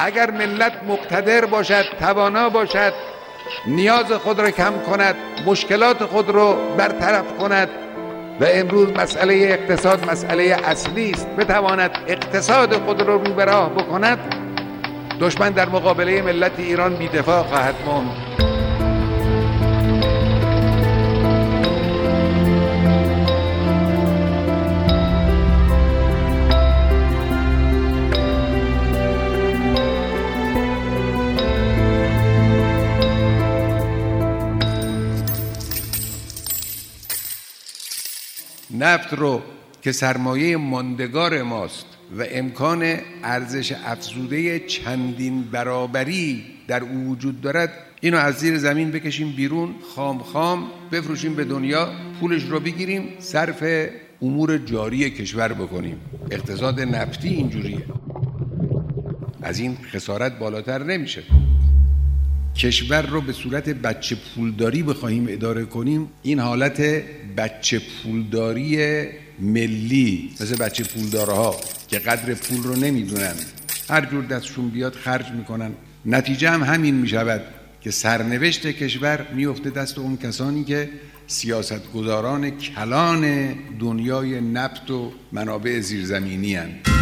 اگر ملت مقتدر باشد، توانا باشد، نیاز خود را کم کند، مشکلات خود را برطرف کند و امروز مسئله اقتصاد مسئله اصلی است، بتواند اقتصاد خود را رو به راه بکند، دشمن در مقابله ملت ایران بی‌دفاع خواهد ماند. نفت رو که سرمایه ماندگار ماست و امکان ارزش افزوده چندین برابری در او وجود دارد، اینو از زیر زمین بکشیم بیرون، خام خام بفروشیم به دنیا، پولش رو بگیریم صرف امور جاری کشور بکنیم. اقتصاد نفتی اینجوریه، از این خسارت بالاتر نمیشه. کشور رو به صورت بچه پولداری بخواهیم اداره کنیم، این حالت بچه پولداری ملی، مثل بچه پولدارها که قدر پول رو نمیدونن، هر جور دستشون بیاد خرج میکنن. نتیجه هم همین میشود که سرنوشت کشور میفته دست اون کسانی که سیاستگزاران کلان دنیای نفت و منابع زیرزمینی هستند.